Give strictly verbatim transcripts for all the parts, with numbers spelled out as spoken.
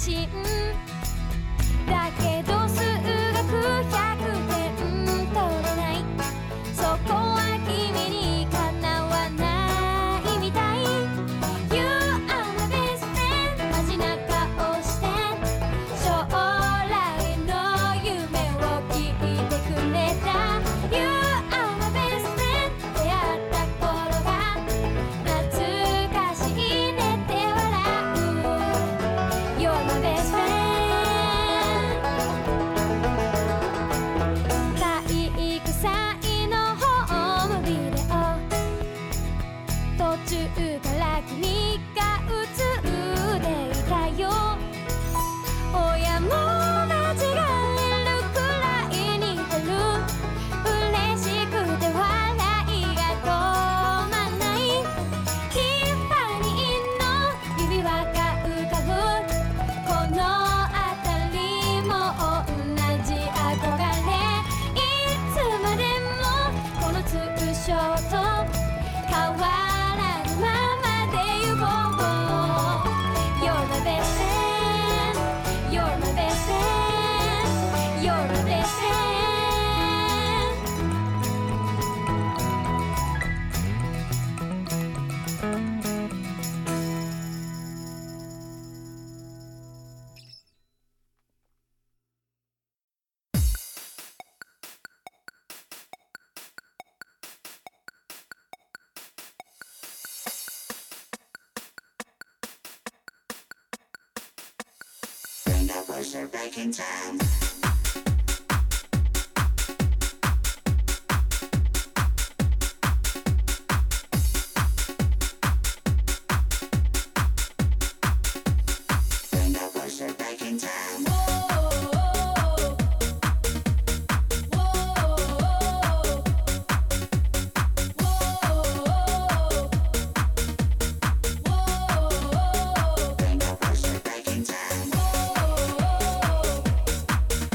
信だけど数学ひゃくてん取れない、そこは君にかなわないみたい。 You are my best friend マジな顔して将来の夢を聞いてくれた。 You are my best friend 出会った頃が懐かしいねって笑う。 You're my best friend。 体育祭のホームビデオ途中から君が映っていたよ。親も間違えるくらい似てる。嬉しくて笑いが止まんない。ティファニーの指輪が浮かぶ。この辺りも同じ憧れ。いつまでもこのツーショット変わらぬままで行こう。 You're my best friend You're my best friend You're my best friend。 Bring that bullshit back in time. Bring that bullshit back in time. Bring that bullshit back in time.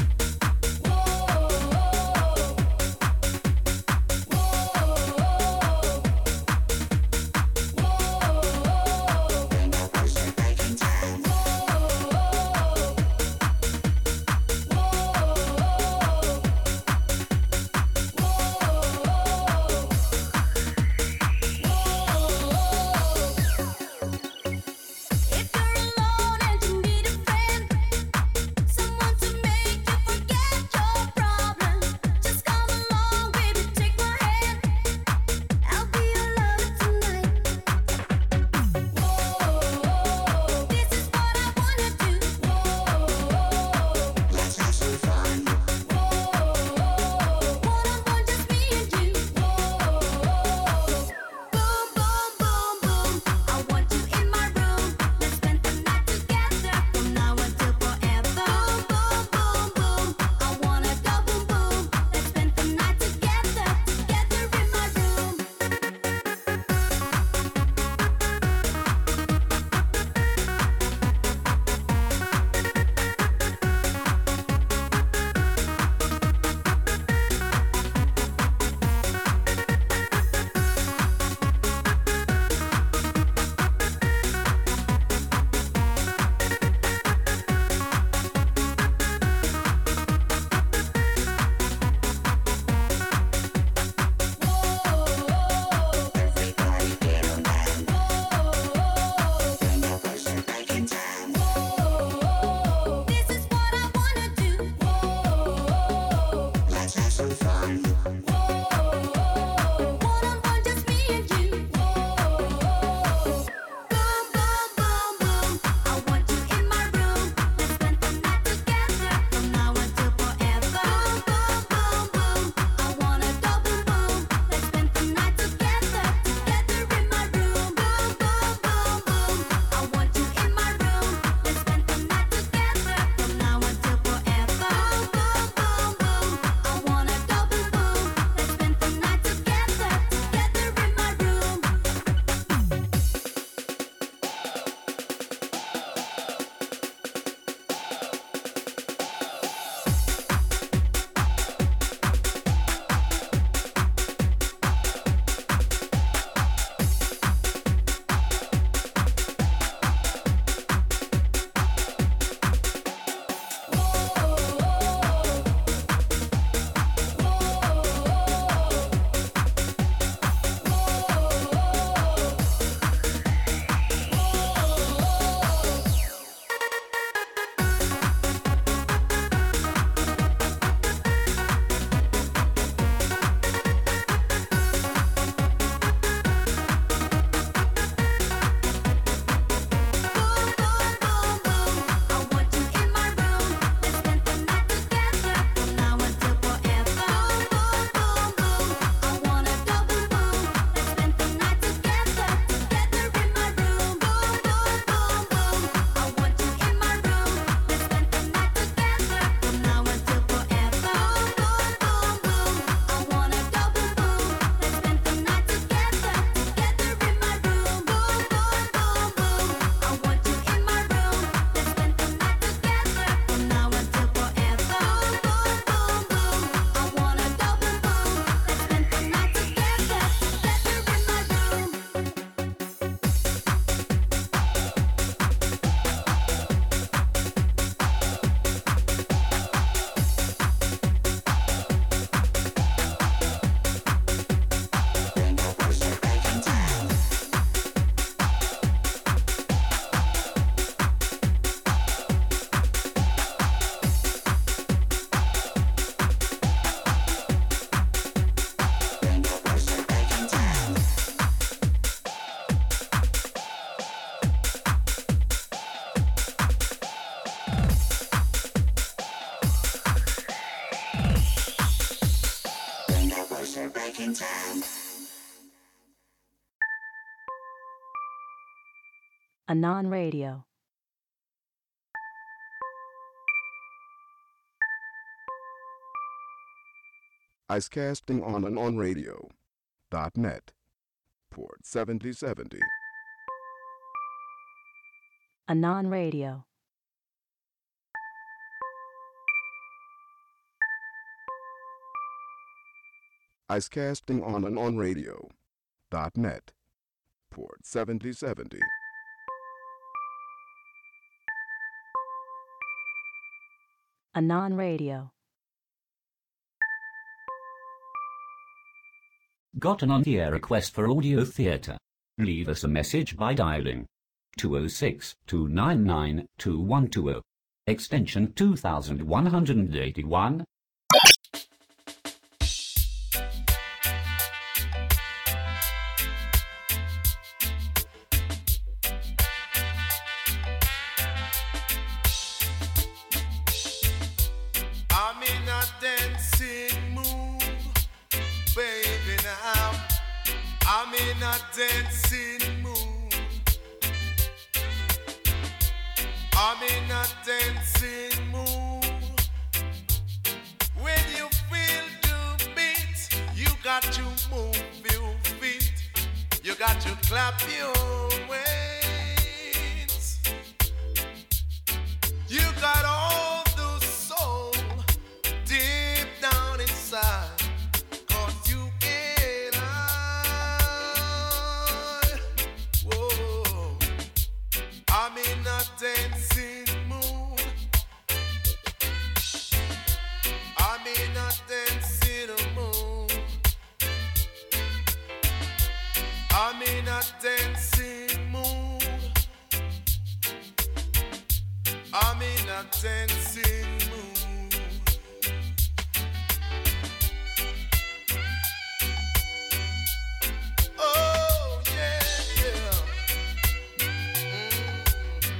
back in time. Anon Radio. Icecasting on and on radio dot net. Port seventy seventy. Anon Radio. Icecasting on and on radio dot net. Port seventy seventy. Anon Radio. Got an on-the-air request for audio theatre? Leave us a message by dialing two oh six, two nine nine, two one two oh, extension two thousand one hundred eighty-one. I'm in a dancing mood, baby, now. I'm in a dancing mood. I'm in a dancing mood. When you feel the beat, you got to move your feet. You got to clap your hands. You got all the soul deep down inside. Cause you get high. Whoa. I'm in a dancing mood. I'm in a dancing mood. I'm in a dancing mood. I'm in a dancing mood. Oh yeah, yeah. Mm.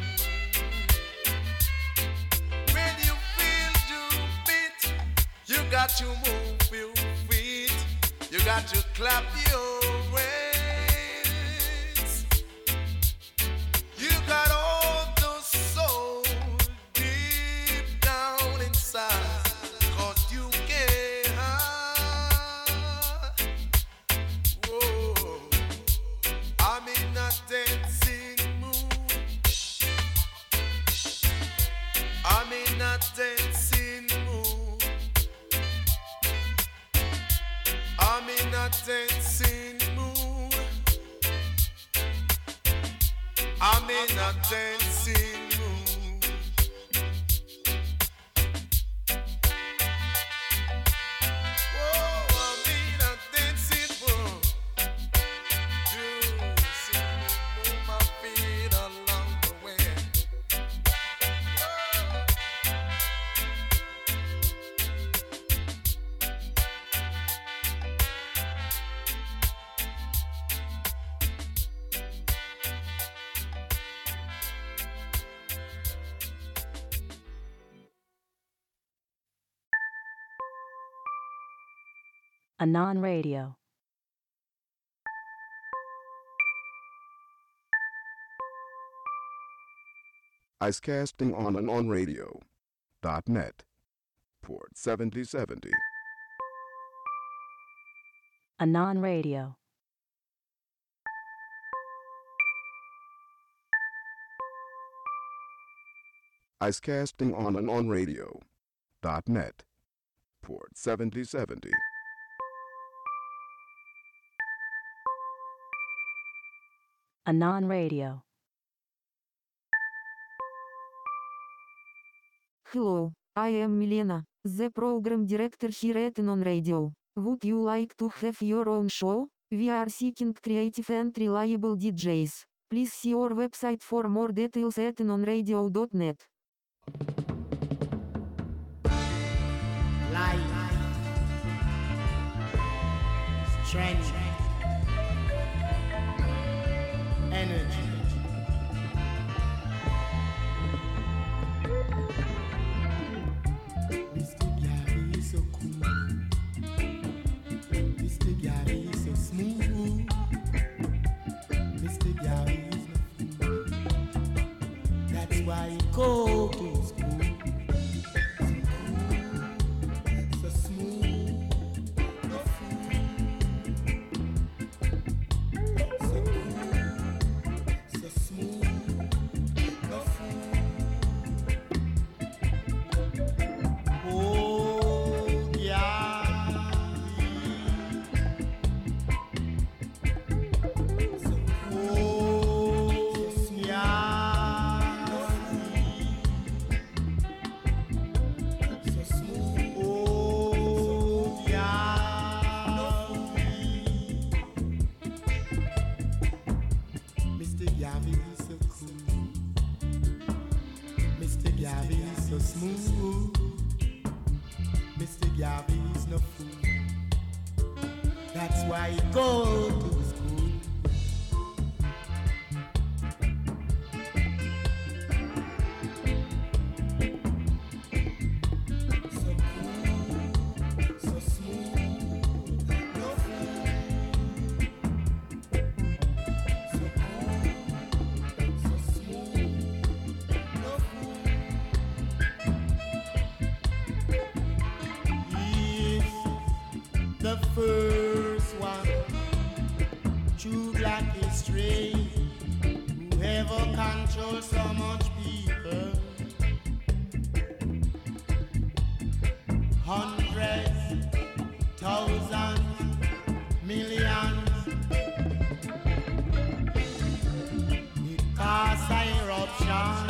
When you feel the beat, you got to move your feet. You got to clap your hands. You got all the soul deep down inside. Cause you get high. Whoa. I'm in a dancing mood. I'm in a dancing mood. I'm in a dancing mood. I'm in a dancing mood. Whoa, I'm in a dancing mood. You see me move my feet along the way. Whoa. Anon Radio. Icecasting on and on radio dot net. Port seventy seventy. Anon Radio. Icecasting on and on radio dot net. Port seventy seventy. Anon Radio. Hello, I am Milena, the program director here at Anon Radio. Would you like to have your own show? We are seeking creative and reliable D Js. Please see our website for more details at anon radio dot net. Light, strength, energy. Mister Gary is so cool. Mister Gary. go to school. So smooth, no fool. So cool, so smooth, no fool. Oh, yeah. So cool, yeah. So smooth, oh, yeah. Mister Gabby is so cool. Mister Gabby is so smooth. Mister Gabby is no fool. That's why he go to school. So cool, so smooth, no fool. So cool, so smooth, no fool. He's the first one, true black history, whoever controls so much people, hundreds, thousands, millions, it cause an eruption.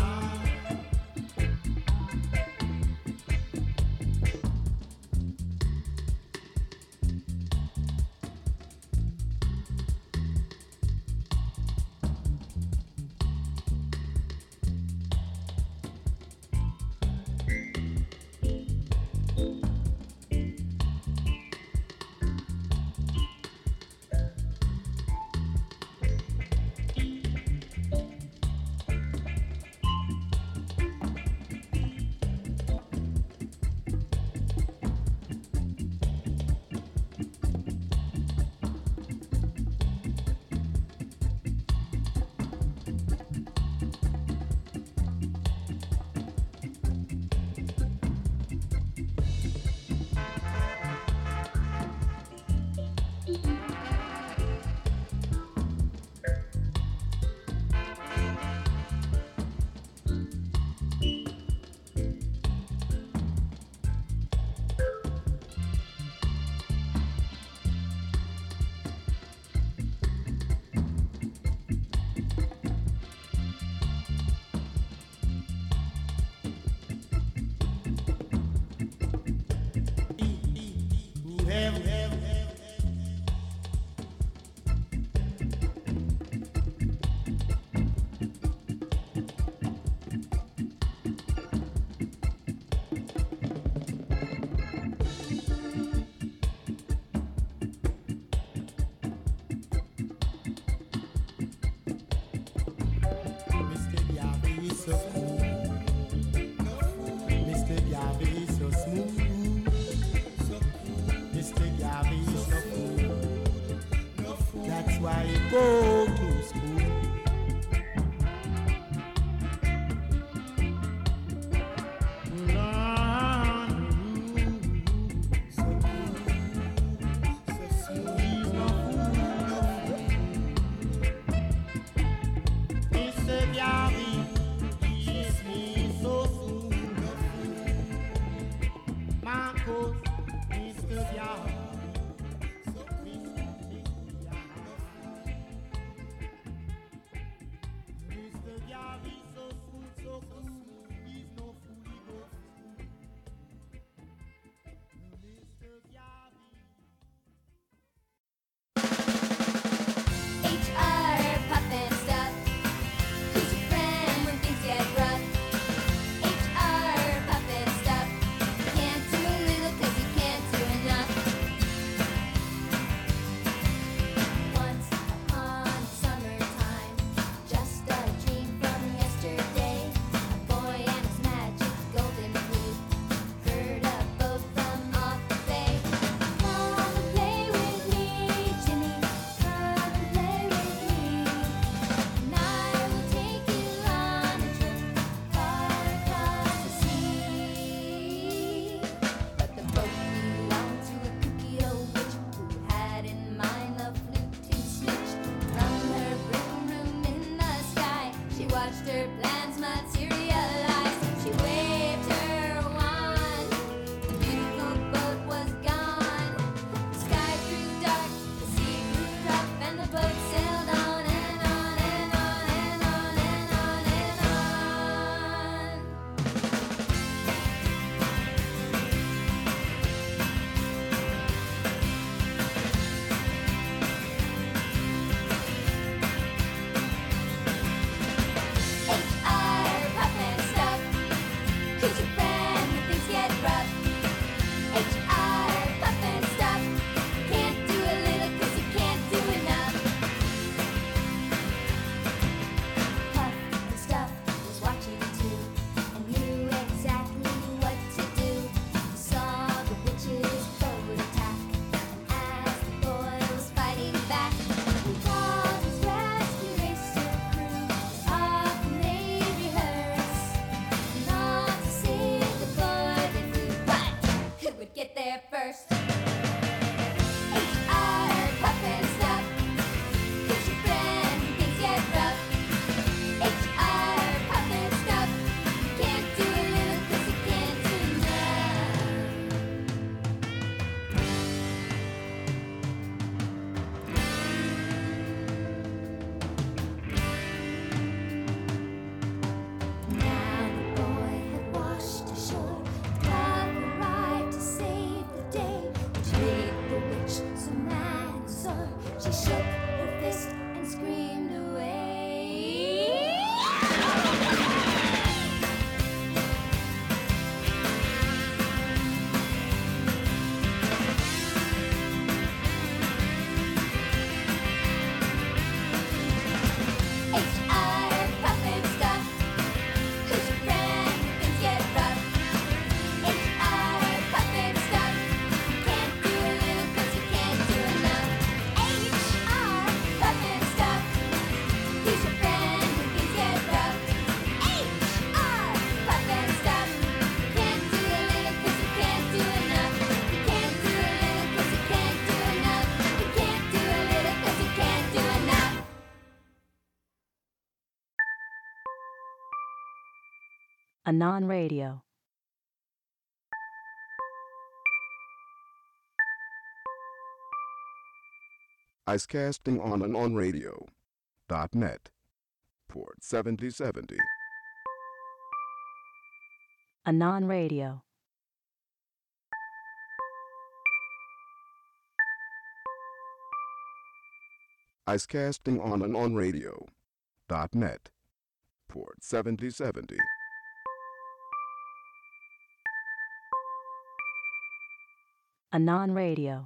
Anon Radio. Icecasting on and on radio dot net. Port seventy seventy. Anon Radio. Icecasting on and on radio dot net. Port seventy seventy. Anon Radio.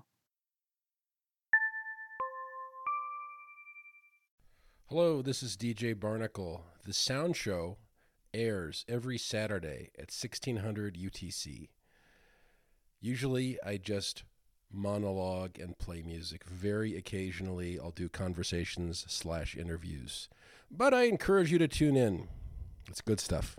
Hello, this is D J Barnacle. The Sound Show airs every Saturday at sixteen hundred U T C. Usually I just monologue and play music. Very occasionally I'll do conversations slash interviews. But I encourage you to tune in. It's good stuff.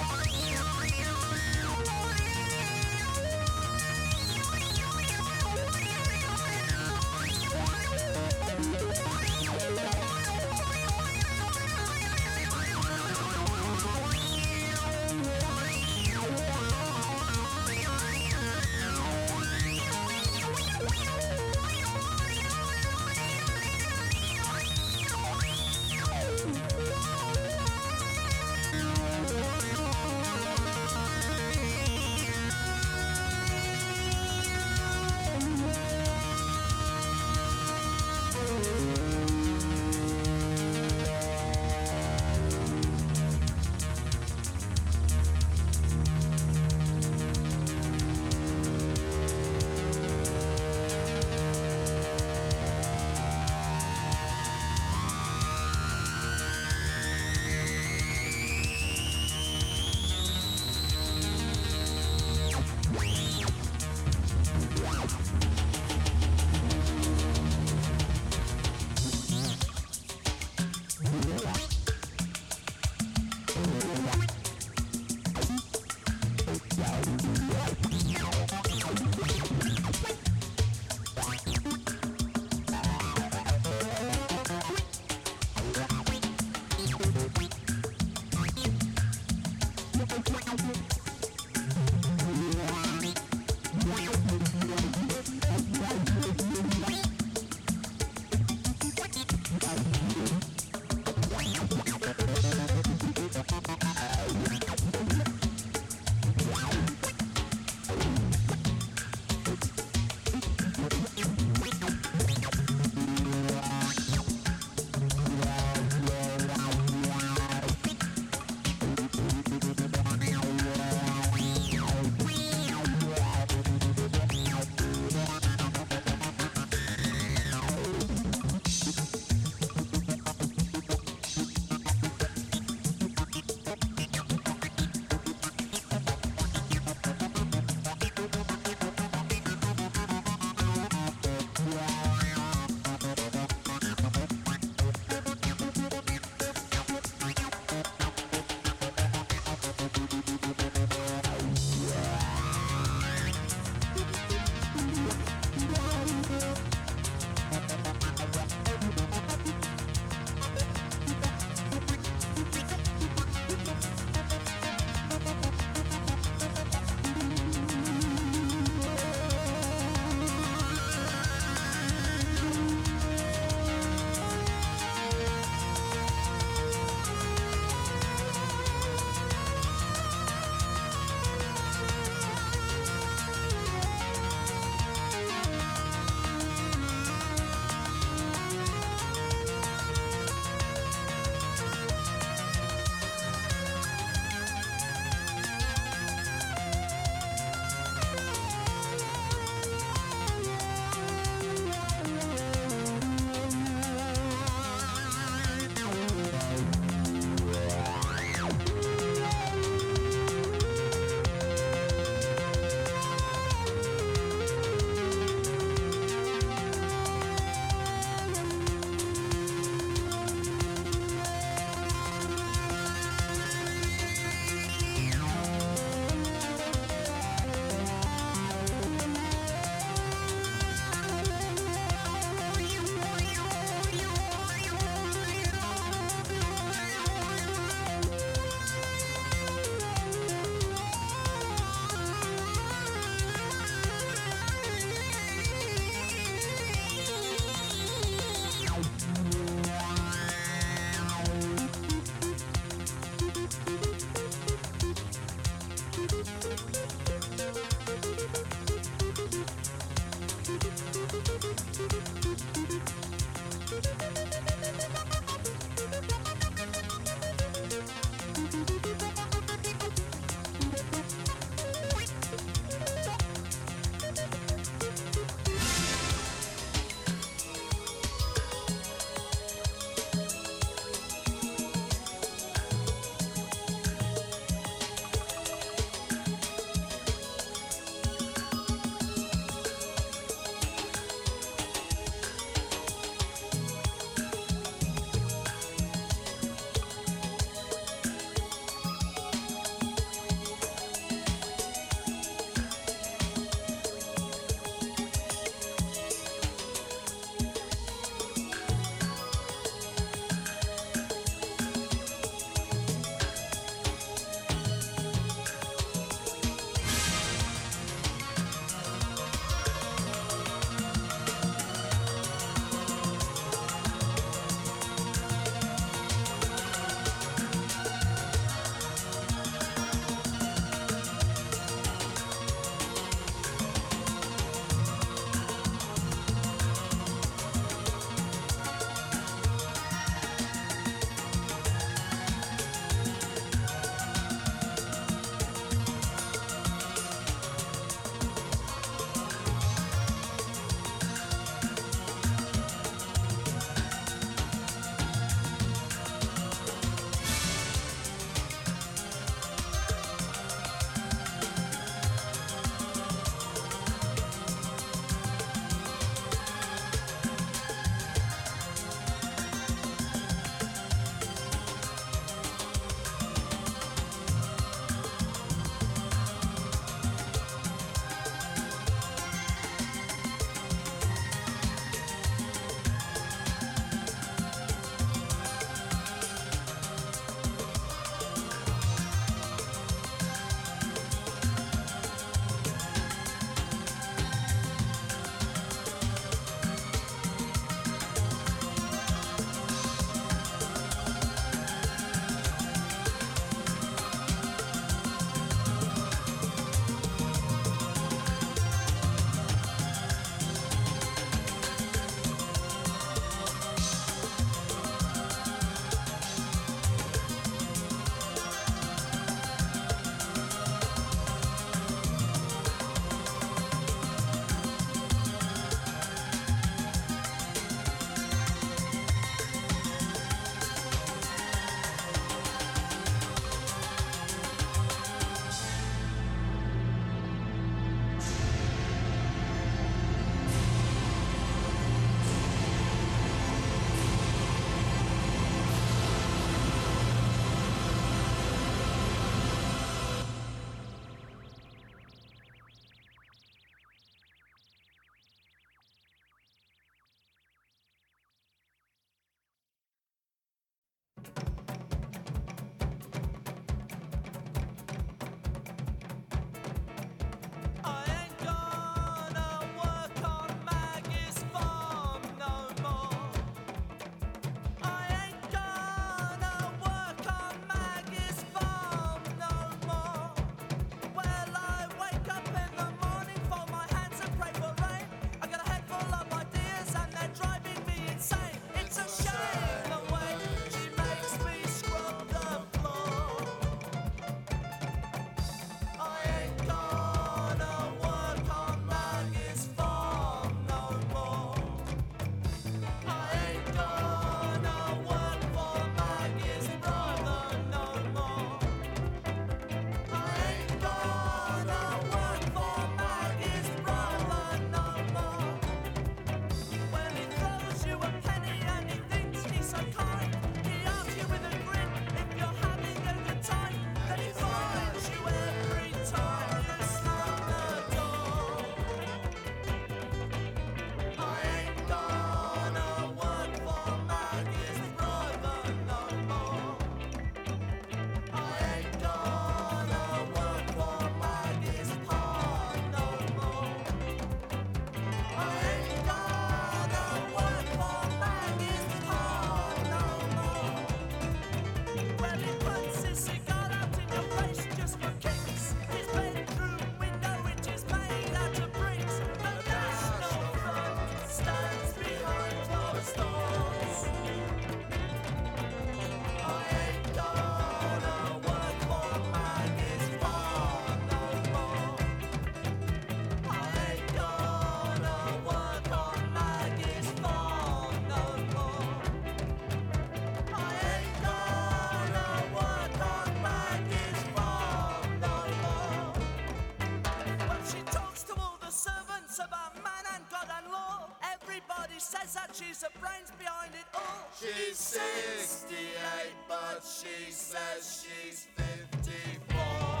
she's sixty-eight, but she says she's fifty-four.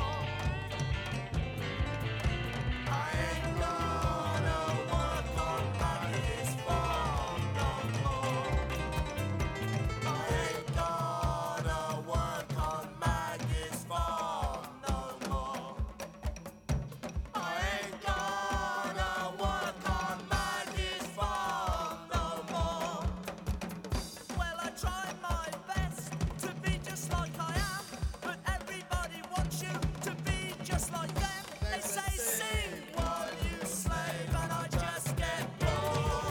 I ain't gonna work on Maggie's farm no more. I ain't gonna work on Maggie's farm no more. I ain't gonna work on Maggie's farm no more. Well, I tried my best to be just like I am, but everybody wants you to be just like them. They say sing while you slave, and I just get bored.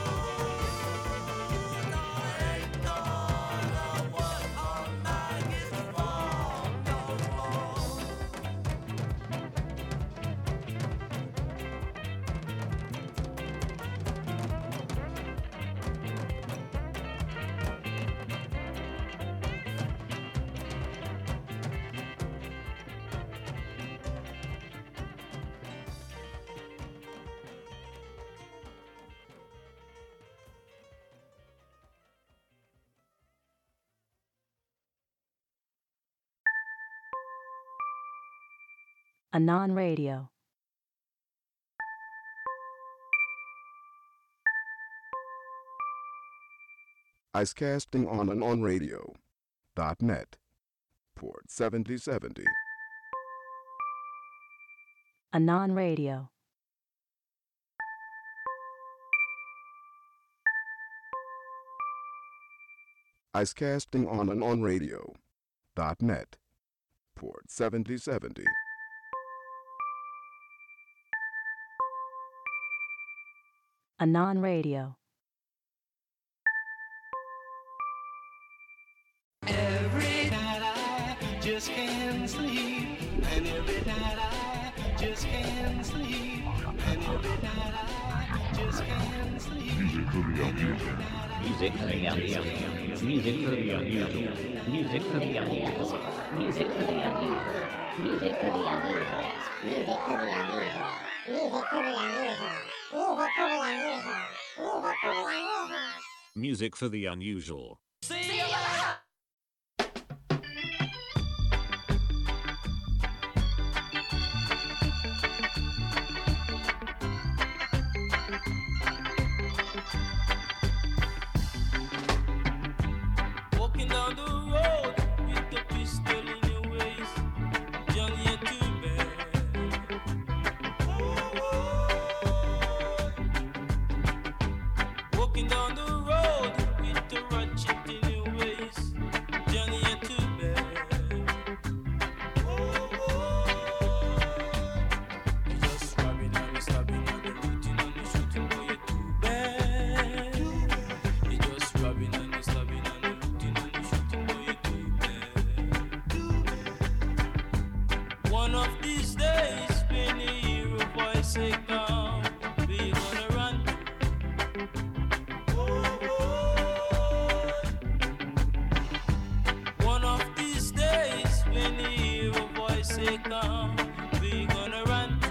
I ain't gonna work on Maggie's farm no more. Anon Radio. Icecasting on and on radio dot net. Port seventy seventy. Anon Radio. Icecasting on and on radio dot net. Port seventy seventy. Anon Radio. Every night I just can't sleep, and every night I just can't sleep, and every night I just can't sleep. Music for the unusual. Music for the unusual. Music for the unusual. Music for the unusual. Music for the unusual. Music for the unusual. Music for the unusual. Music for the unusual. Music for the unusual. See you later. Walking down the road with the pistol in your waist, Johnny ain't too bad. Walking down the road with the ratchet in your waist, Johnny ain't too bad. You just robbing and you stabbing and you looting and you shooting, boy, you're too bad. You just robbing and you stabbing and you looting and you shooting, boy, you're too bad. One of these days, when you hear a voice say come, we gonna run. One of these days, when you hear a voice say come, we gonna run.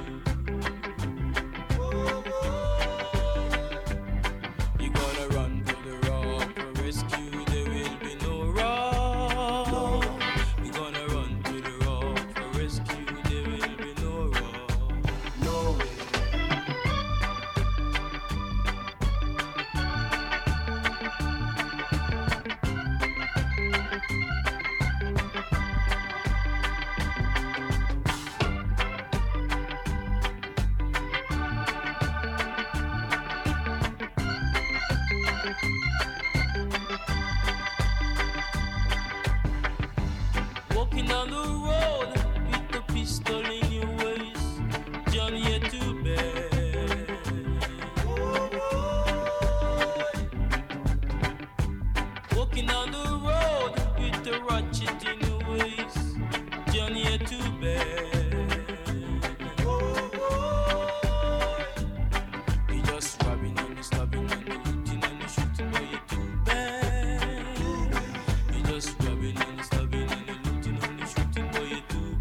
You gonna run to the rock for rescue, there will be no rock. You gonna run to the rock for rescue, there will be no rock. No way. Walking down the road with the pistol in your waist, Johnny, you're too bad. Walking down the road with the ratchet in your waist, Johnny, you're too bad. You just robbing and you stabbing and you looting and you shooting, boy, you're too bad. You just robbing and you stabbing and you looting and you shooting, boy, you're too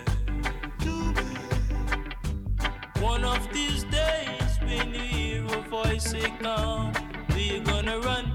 bad. One of these days, when you hear a voice say come, we're gonna run.